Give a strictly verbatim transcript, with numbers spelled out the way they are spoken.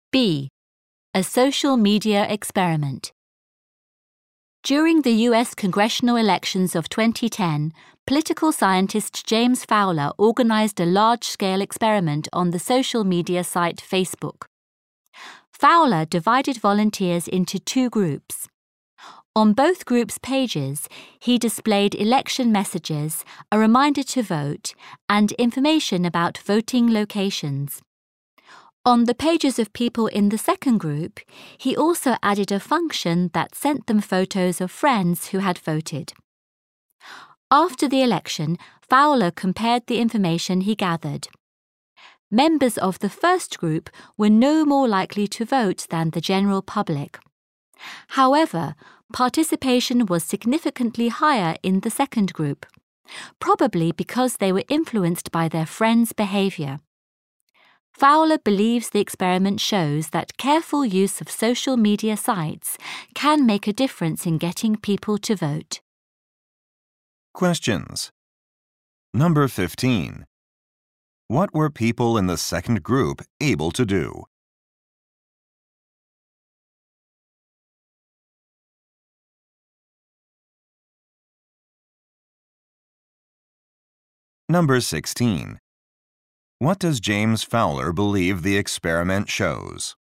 B. A social media experiment. During the U S congressional elections of twenty ten, political scientist James Fowler organized a large-scale experiment on the social media site Facebook. Fowler divided volunteers into two groups. On both groups' pages, he displayed election messages, a reminder to vote, and information about voting locations. On the pages of people in the second group, he also added a function that sent them photos of friends who had voted. After the election, Fowler compared the information he gathered. Members of the first group were no more likely to vote than the general public. However, participation was significantly higher in the second group, probably because they were influenced by their friends' behavior. Fowler believes the experiment shows that careful use of social media sites can make a difference in getting people to vote. Questions. Number fifteen. What were people in the second group able to do? Number sixteen. What does James Fowler believe the experiment shows?